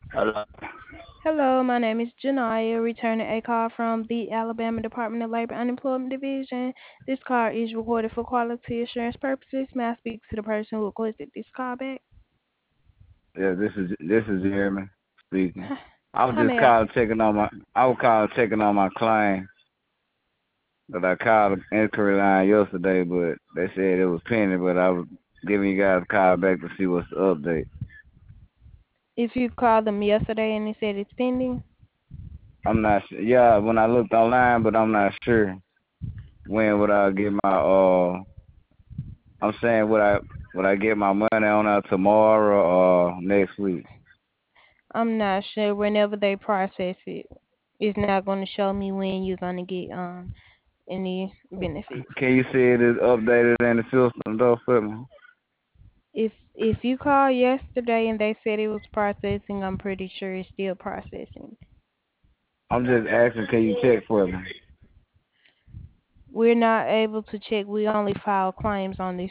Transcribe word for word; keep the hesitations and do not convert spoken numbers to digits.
Hello. Hello, my name is Janaya, returning a call from the Alabama Department of Labor Unemployment Division. This call is recorded for quality assurance purposes. May I speak to the person who requested this call back? Yeah, this is this is Jeremy speaking. I was How just may I? calling checking on my I was calling checking on my claim that I called the inquiry line yesterday, but they said it was pending. But I was giving you guys a call back to see what's the update. If you called them yesterday and they said it's pending, I'm not sure. Yeah, when I looked online, but I'm not sure when would I get my uh. I'm saying would I would I get my money on out tomorrow or next week? I'm not sure. Whenever they process it, it's not going to show me when you're going to get um any benefits. Can you see it is updated in the system though for me? If if you called yesterday and they said it was processing, I'm pretty sure it's still processing. I'm just asking, can you check for me? We're not able to check. We only file claims on this